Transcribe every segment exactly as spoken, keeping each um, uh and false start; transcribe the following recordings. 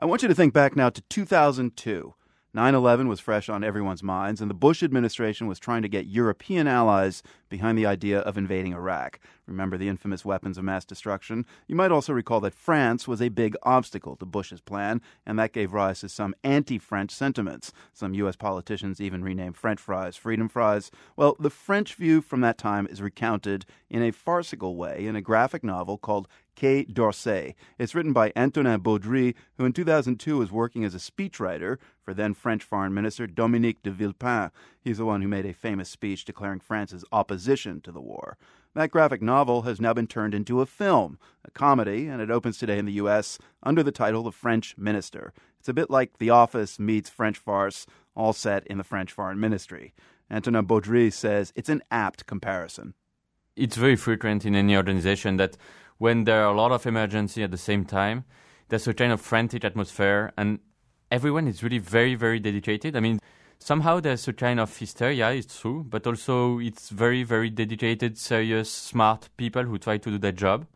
I want you to think back now to two thousand two. nine eleven was fresh on everyone's minds, and the Bush administration was trying to get European allies behind the idea of invading Iraq. Remember the infamous weapons of mass destruction? You might also recall that France was a big obstacle to Bush's plan, and that gave rise to some anti-French sentiments. Some U S politicians even renamed French fries freedom fries. Well, the French view from that time is recounted in a farcical way in a graphic novel called Quai d'Orsay. It's written by Antonin Baudry, who in two thousand two was working as a speechwriter for then French Foreign Minister Dominique de Villepin. He's the one who made a famous speech declaring France's opposition to the war. That graphic novel has now been turned into a film, a comedy, and it opens today in the U S under the title The French Minister. It's a bit like The Office meets French farce, all set in the French Foreign Ministry. Antonin Baudry says it's an apt comparison. It's very frequent in any organization that when there are a lot of emergency at the same time, there's a kind of frantic atmosphere, and everyone is really very, very dedicated. I mean, somehow there's a kind of hysteria, it's true, but also it's very, very dedicated, serious, smart people who try to do their job.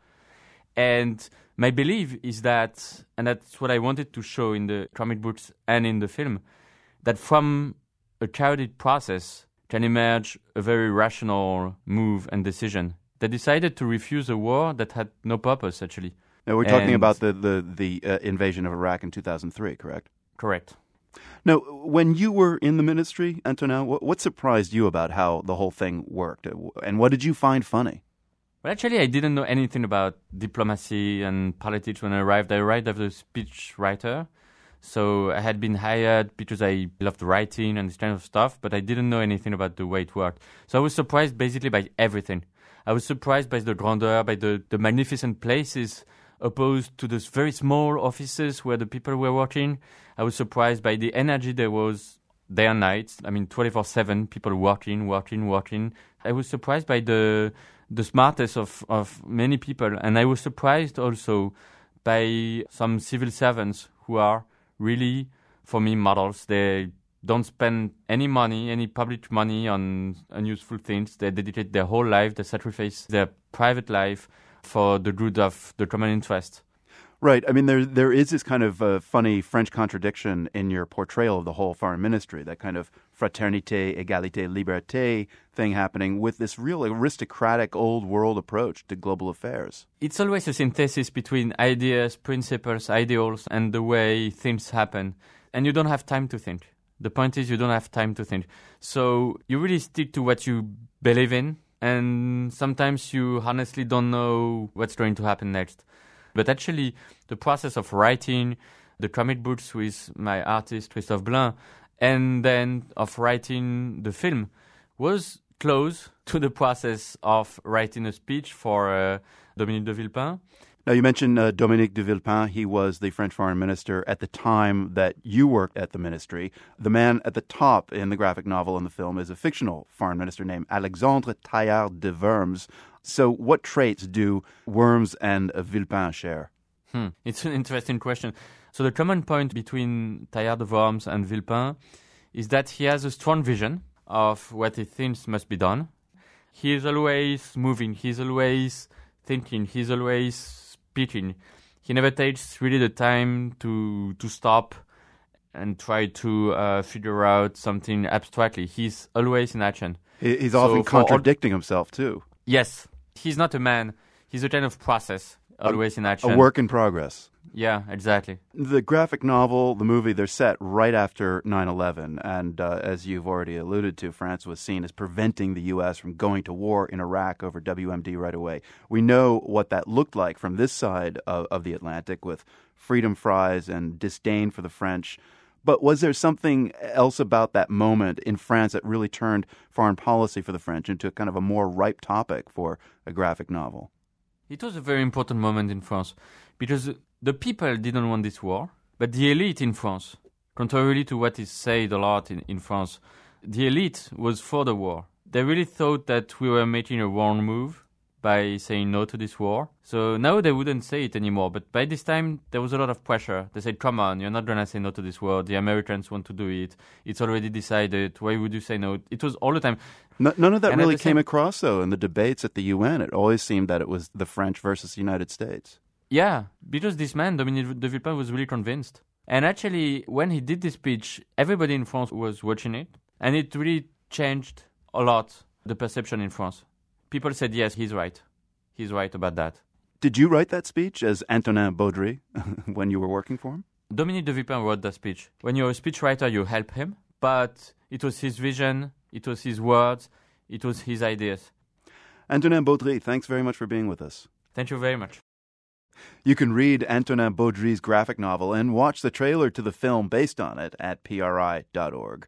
And my belief is that, and that's what I wanted to show in the comic books and in the film, that from a chaotic process can emerge a very rational move and decision. They decided to refuse a war that had no purpose, actually. Now, we're talking and about the, the, the uh, invasion of Iraq in two thousand three, correct? Correct. Now, when you were in the ministry, Antonin, what, what surprised you about how the whole thing worked? And what did you find funny? Well, actually, I didn't know anything about diplomacy and politics when I arrived. I arrived as a speech writer. So I had been hired because I loved writing and this kind of stuff, but I didn't know anything about the way it worked. So I was surprised basically by everything. I was surprised by the grandeur, by the, the magnificent places opposed to those very small offices where the people were working. I was surprised by the energy there was day and night. I mean, twenty-four seven, people working, working, working. I was surprised by the the smartest of, of many people. And I was surprised also by some civil servants who are really, for me, models. They don't spend any money, any public money on unuseful things. They dedicate their whole life, they sacrifice their private life for the good of the common interest. Right. I mean, there there is this kind of uh, funny French contradiction in your portrayal of the whole foreign ministry, that kind of fraternité, égalité, liberté thing happening with this real aristocratic old world approach to global affairs. It's always a synthesis between ideas, principles, ideals, and the way things happen. And you don't have time to think. The point is you don't have time to think. So you really stick to what you believe in, and sometimes you honestly don't know what's going to happen next. But actually, the process of writing the comic books with my artist, Christophe Blain, and then of writing the film was close to the process of writing a speech for uh, Dominique de Villepin. Now, you mentioned uh, Dominique de Villepin. He was the French foreign minister at the time that you worked at the ministry. The man at the top in the graphic novel and the film is a fictional foreign minister named Alexandre Taillard de Worms. So what traits do Worms and uh, Villepin share? Hmm. It's an interesting question. So the common point between Taillard de Worms and Villepin is that he has a strong vision of what he thinks must be done. He is always moving. He's always thinking. He's always speaking. He never takes really the time to to stop and try to uh, figure out something abstractly. He's always in action. He's so often contradicting all... himself, too. Yes. He's not a man. He's a kind of process, always a, in action. A work in progress. Yeah, exactly. The graphic novel, the movie, they're set right after nine eleven. And uh, as you've already alluded to, France was seen as preventing the U S from going to war in Iraq over W M D right away. We know what that looked like from this side of, of the Atlantic with freedom fries and disdain for the French. But was there something else about that moment in France that really turned foreign policy for the French into kind of a more ripe topic for a graphic novel? It was a very important moment in France because the people didn't want this war, but the elite in France, contrarily to what is said a lot in, in France, the elite was for the war. They really thought that we were making a wrong move by saying no to this war. So now they wouldn't say it anymore. But by this time, there was a lot of pressure. They said, come on, you're not going to say no to this war. The Americans want to do it. It's already decided. Why would you say no? It was all the time. No, none of that and really came same... across, though, in the debates at the U N. It always seemed that it was the French versus the United States. Yeah, because this man, Dominique de Villepin, was really convinced. And actually, when he did this speech, everybody in France was watching it, and it really changed a lot the perception in France. People said, yes, he's right. He's right about that. Did you write that speech as Antonin Baudry when you were working for him? Dominique de Villepin wrote that speech. When you're a speechwriter, you help him, but it was his vision, it was his words, it was his ideas. Antonin Baudry, thanks very much for being with us. Thank you very much. You can read Antonin Baudry's graphic novel and watch the trailer to the film based on it at P R I dot org.